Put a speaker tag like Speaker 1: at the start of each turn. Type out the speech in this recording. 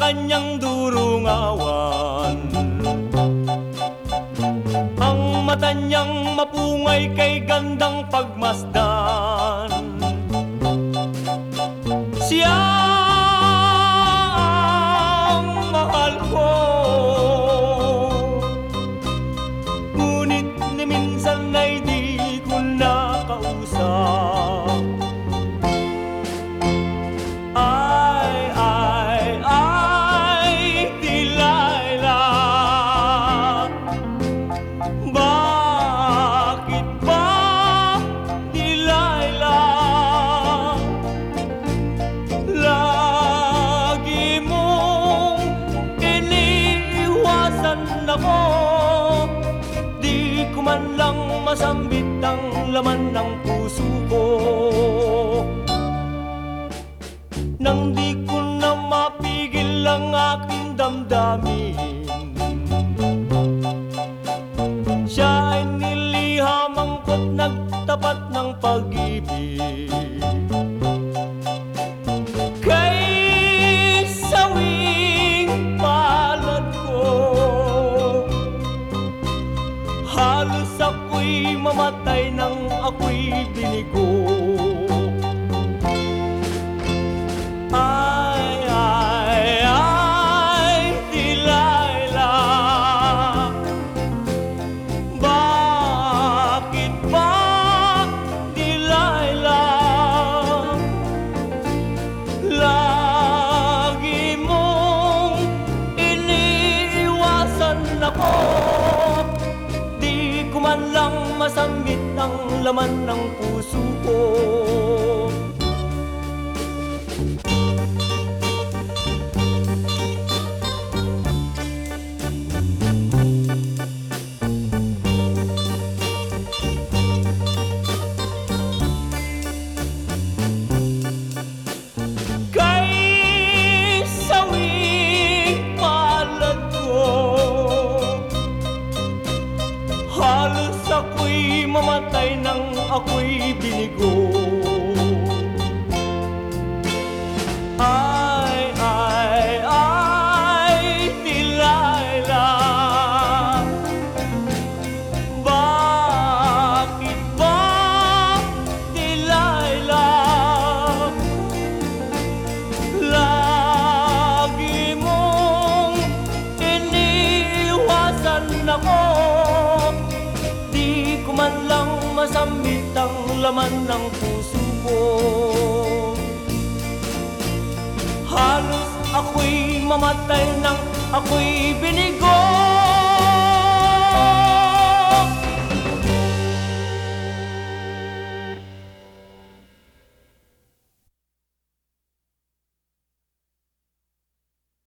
Speaker 1: kanyang durungawan. Ang mata niyang mapungay kay gandang pagmasdan. Siya ang mahal ko, ngunit ni minsan ay di ko nakausap. Delilah, bakit ba, Delilah, lagi mong iniiwasan ako? Di ko man lang masambit ang laman ng puso ko. Nang di ko na mapigil ang aking damdamin, siya ay nilihamang ko't nagtapat ng pag-ibig. Kay sawing palad ko, halos ako'y mamatay nang ako'y binigo. Delilah, bakit ba, Delilah, lagi mong iniiwasan ako? Di ko man lang masambit ang laman ng puso ko. Halos ako'y mamatay nang ako'y binigo. Delilah, bakit ba, Delilah, lagi mong iniiwasan ako? Di ko man lang masambit ang laman ng puso ko. Halos ako'y mamatay nang ako'y binigo.